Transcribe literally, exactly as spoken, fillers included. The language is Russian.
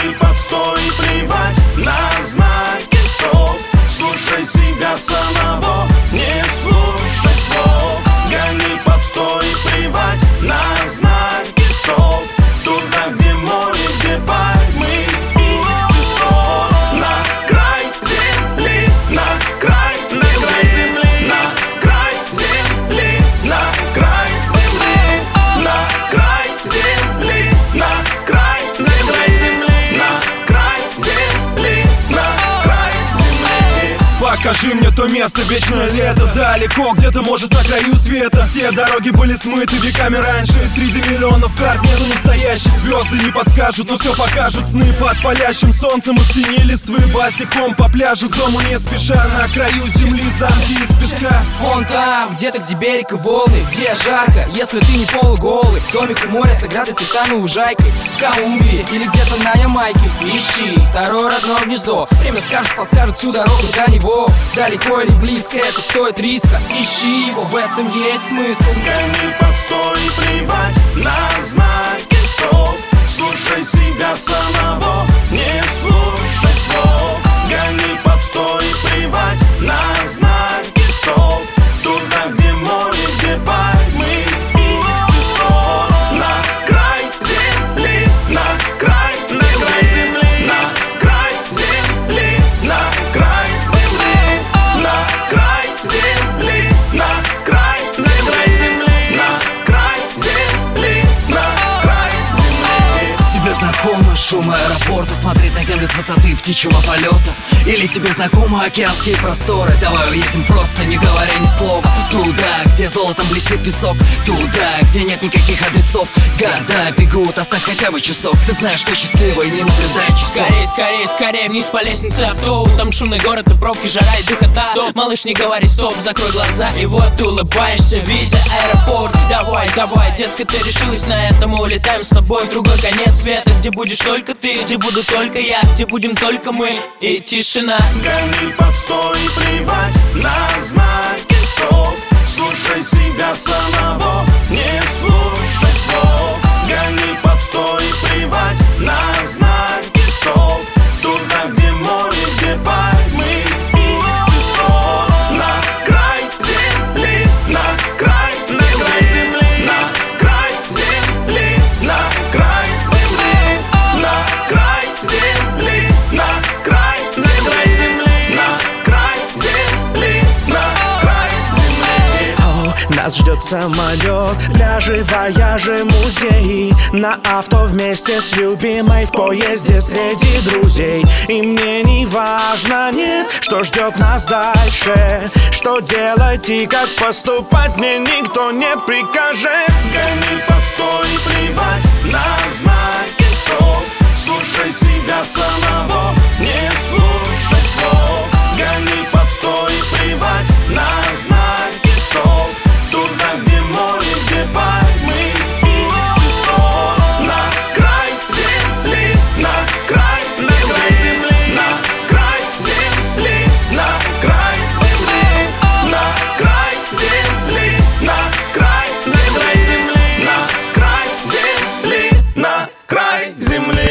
Гони под стой, плевать на знаки стоп. Слушай себя самого, не слушай слов. Гони под стой, плевать на знаки стоп. Туда, где море, где пальмы и песок. На край земли, на край земли, на край земли, на край земли, на край земли, на край земли, на край земли, на край земли. Покажи мне то место, вечное лето. Далеко, где-то, может, на краю света. Все дороги были смыты веками раньше. Среди миллионов карт нету настоящих. Звезды не подскажут, но все покажут. Сны под палящим солнцем и в тени листвы. Босиком по пляжу, к дому не спеша. На краю земли замки из песка. Вон там, где-то, где берег и волны, где жарко, если ты не полуголый. Домик у моря с оградой, цветами, лужайкой. В Колумбии или где-то на Ямайке. Ищи второе родное гнездо. Время скажет, подскажет всю дорогу до него. Далеко или близко, это стоит риска. Ищи его, в этом есть смысл. Гони под стой, плевать на знаки стоп. Слушай себя самого, не слушай слов. Гони под стой, плевать на знаки стоп. Туда, где море, где пальмы и песок. На край земли, на край земли, на край земли, на край земли, на край земли, на край земли, на край земли, на край земли. Тебе знакомо шум аэропорта, смотреть на землю с высоты птичьего полета? Или тебе знакомы океанские просторы? Давай уедем просто, не говоря ни слова. Туда, где золотом блестит песок. Туда, где нет никаких адресов. Года бегут, оставь хотя бы часок. Ты знаешь, что счастливый, не наблюдай часов. Скорей, скорей, скорей, вниз по лестнице авто. Там шумный город и пробки, жара и духота. Стоп, малыш, не говори стоп, закрой глаза. И вот ты улыбаешься, видя аэропорт. Давай, давай, детка, ты решилась на это. Мы улетаем с тобой в другой конец света. Где будешь только ты, где буду только я, где будем только мы и тишина. Гони под стой, плевать на знаки стоп. Слушай себя самого, не слушай слов. Гони под стой, плевать на знаки стоп. Туда, где море, где пальмы и песок. На край земли, на край земли, на край земли, на край земли, на край земли, на край земли, на край земли, на край земли. О, нас ждет самолет, пляжи, вояжи, музеи. На авто вместе с любимой в поезде среди друзей. И мне не важно, нет, что ждет нас дальше. Что делать и как поступать мне никто не прикажет. Гони под стой, плевать на знаки стоп. Слушай себя самого, не слушай слов. Гони под стой, плевать на знаки стоп. Туда, где море, где пальмы и песок. На край земли, на край земли, на край земли, на край земли, на край земли, на край земли, на край земли, на край земли.